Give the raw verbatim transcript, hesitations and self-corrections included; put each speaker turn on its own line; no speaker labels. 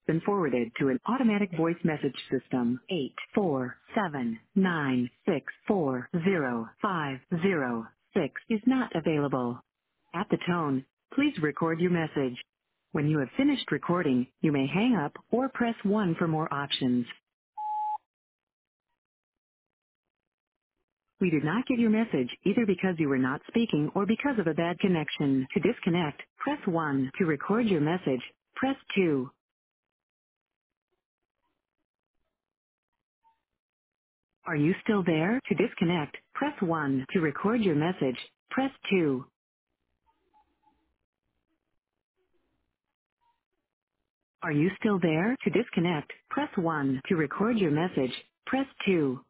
been forwarded to an automatic voice message system. eight four seven nine six four zero five zero six is not available. At the tone, please record your message. When you have finished recording, you may hang up or press one for more options. We did not get your message either because you were not speaking or because of a bad connection. To disconnect, press one. To record your message, press two. Are you still there? To disconnect, press one. To record your message, press two. Are you still there? To disconnect, press one. To record your message, press two.